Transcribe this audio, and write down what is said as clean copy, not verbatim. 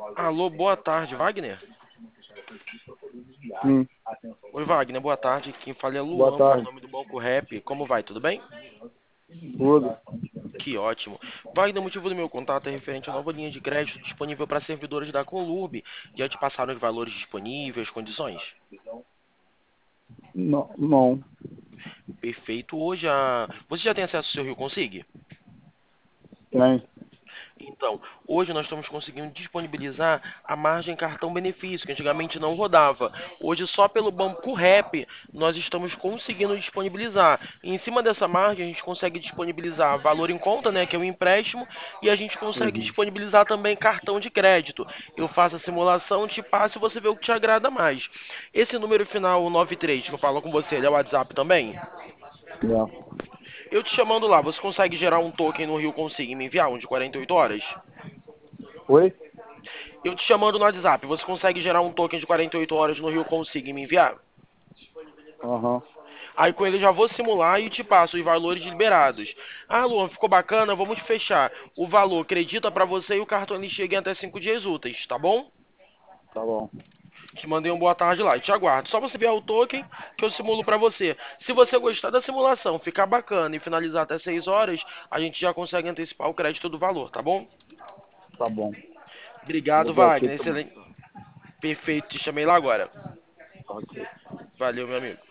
Alô, boa tarde, Wagner. Sim, Oi, Wagner, boa tarde. Quem fala é boa Luan, falo em tarde. nome do Banco Rap. Como vai? Tudo bem? Tudo. Que ótimo. Wagner, o motivo do meu contato é referente à nova linha de crédito disponível para servidores da Conlurb. Já te passaram os valores disponíveis, condições? Não, não, Perfeito. Você já tem acesso ao seu Rio Consigue? tem. Então, hoje nós estamos conseguindo disponibilizar a margem cartão benefício, que antigamente não rodava. Hoje, só pelo Banco Rap, nós estamos conseguindo disponibilizar. E em cima dessa margem, a gente consegue disponibilizar valor em conta, né, que é o empréstimo, e a gente consegue Uhum. disponibilizar também cartão de crédito. Eu faço a simulação, te passo e você vê o que te agrada mais. Esse número final 93 que eu falo com você, ele é o WhatsApp também? É. Eu te chamando lá, você consegue gerar um token no Rio Consigo e me enviar um de 48 horas? Oi? Eu te chamando no WhatsApp, você consegue gerar um token de 48 horas no Rio Consigo e me enviar? Aham. Aí com ele já vou simular e te passo os valores liberados. Ah, Luan, ficou bacana, vamos fechar. O valor acredita pra você e o cartão ele chega em até 5 dias úteis, tá bom? Tá bom. Te mandei um boa tarde lá e te aguardo. Só você enviar o token que eu simulo pra você. Se você gostar da simulação, ficar bacana e finalizar até 6 horas, a gente já consegue antecipar o crédito do valor, tá bom? Tá bom. Vou Obrigado, ver aqui Wagner. também. Excelente. Perfeito, te chamei lá agora. Ok. Valeu, meu amigo.